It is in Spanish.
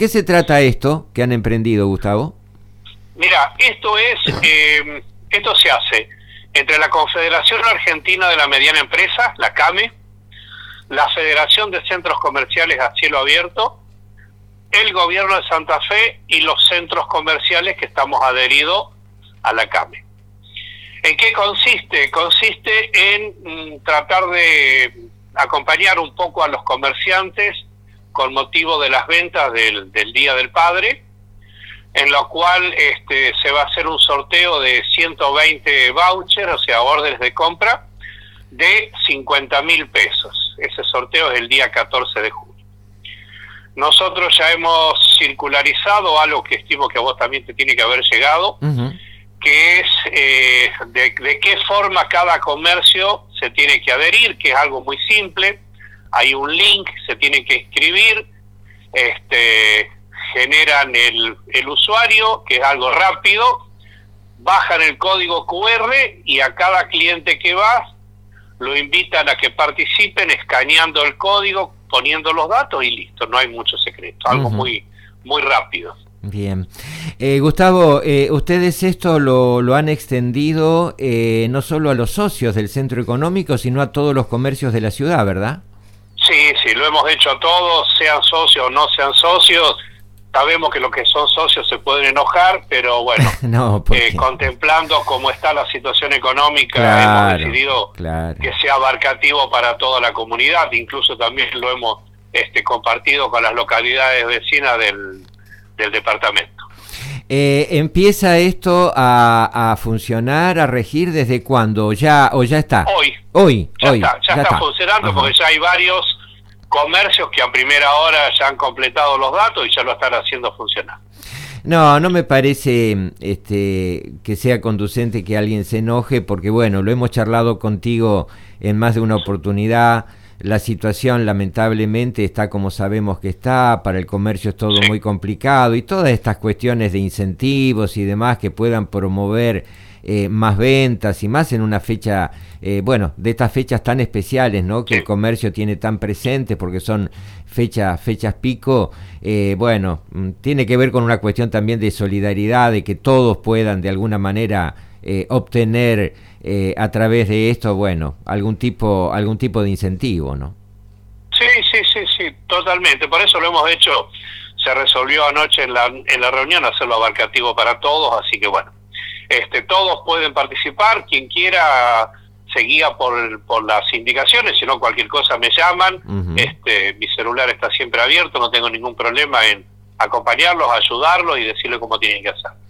¿Qué se trata esto que han emprendido, Gustavo? Mira, esto se hace entre la Confederación Argentina de la Mediana Empresa, la CAME, la Federación de Centros Comerciales a Cielo Abierto, el Gobierno de Santa Fe y los centros comerciales que estamos adheridos a la CAME. ¿En qué consiste? Consiste en tratar de acompañar un poco a los comerciantes con motivo de las ventas del Día del Padre, en lo cual se va a hacer un sorteo de 120 vouchers, o sea, órdenes de compra, de 50.000 pesos. Ese sorteo es el día 14 de julio. Nosotros ya hemos circularizado algo que estimo que a vos también te tiene que haber llegado, que es de qué forma cada comercio se tiene que adherir, que es algo muy simple. Hay un link, se tiene que inscribir, generan el usuario, que es algo rápido, bajan el código QR y a cada cliente que va lo invitan a que participen escaneando el código, poniendo los datos y listo, no hay mucho secreto, algo muy rápido. Bien. Gustavo, ustedes esto lo han extendido no solo a los socios del centro económico, sino a todos los comercios de la ciudad, ¿verdad? Sí, lo hemos hecho a todos, sean socios o no sean socios. Sabemos que los que son socios se pueden enojar, pero bueno, no, contemplando cómo está la situación económica, claro, hemos decidido que sea abarcativo para toda la comunidad. Incluso también lo hemos compartido con las localidades vecinas del departamento. ¿Empieza esto a funcionar, a regir desde cuándo? ¿O ya está? Hoy. Ya está funcionando. Ajá. Porque ya hay varios comercios que a primera hora ya han completado los datos y ya lo están haciendo funcionar. No me parece que sea conducente que alguien se enoje, porque bueno, lo hemos charlado contigo en más de una oportunidad. La situación lamentablemente está como sabemos que está, para el comercio es todo muy complicado, y todas estas cuestiones de incentivos y demás que puedan promover más ventas y más en una fecha, de estas fechas tan especiales, ¿no? Que el comercio tiene tan presente porque son fechas pico, tiene que ver con una cuestión también de solidaridad, de que todos puedan de alguna manera obtener a través de esto, algún tipo de incentivo, ¿no? Sí, totalmente. Por eso lo hemos hecho. Se resolvió anoche en la reunión hacerlo abarcativo para todos, así que todos pueden participar. Quien quiera se guía por las indicaciones, si no cualquier cosa me llaman. Mi celular está siempre abierto, no tengo ningún problema en acompañarlos, ayudarlos y decirles cómo tienen que hacer.